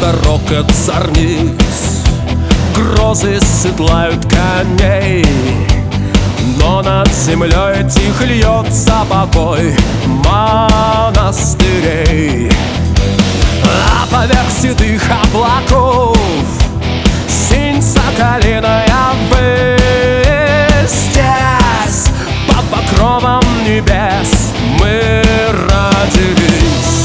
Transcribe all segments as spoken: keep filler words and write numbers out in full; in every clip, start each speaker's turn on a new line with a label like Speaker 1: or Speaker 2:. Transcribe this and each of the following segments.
Speaker 1: дорог от зорниц грозы седлают коней, но над землей тихо льется покой монастырей. А поверх седых облаков синь соколиная высь. Здесь под покровом небес мы родились.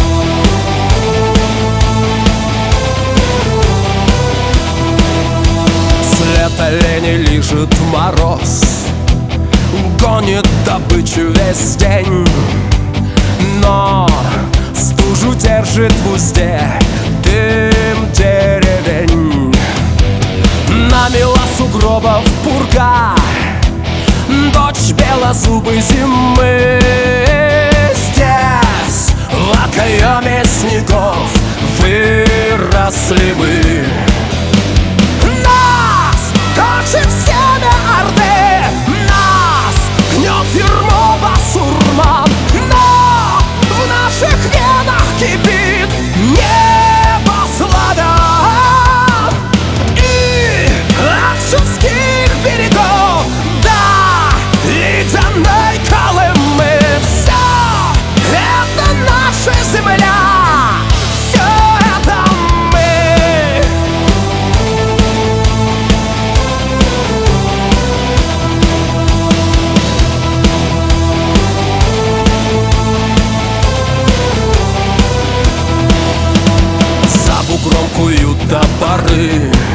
Speaker 1: След оленей лижет мороз, гонит добычу весь день, но стужу держит в узде дым деревень. Намела сугробов пурга, дочь белозубой зимы. Здесь в окоеме снегов выросли мы. Нас точит семя орды, нас гнет в тюрьму басурман, но в наших венах кипит небо славян. И от Шумских берегов до ледяной Колымы все это наша земля, все это мы. За бугром куют топоры,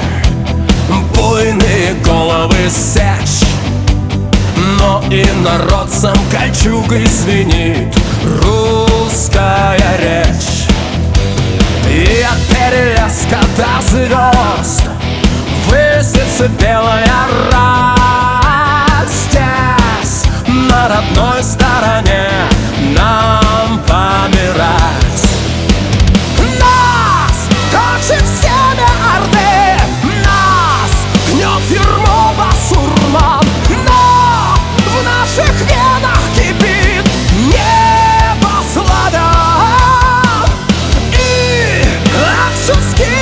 Speaker 1: буйные головы сечь, но и народцам кольчугой звенит русская речь. И от перелеска до звезд высится белая рать. Здесь, на родной стороне, нам помирать. Нас точит семя орды, нас гнет в тюрьму басурман, но в наших венах кипит небо славян. И от Шумских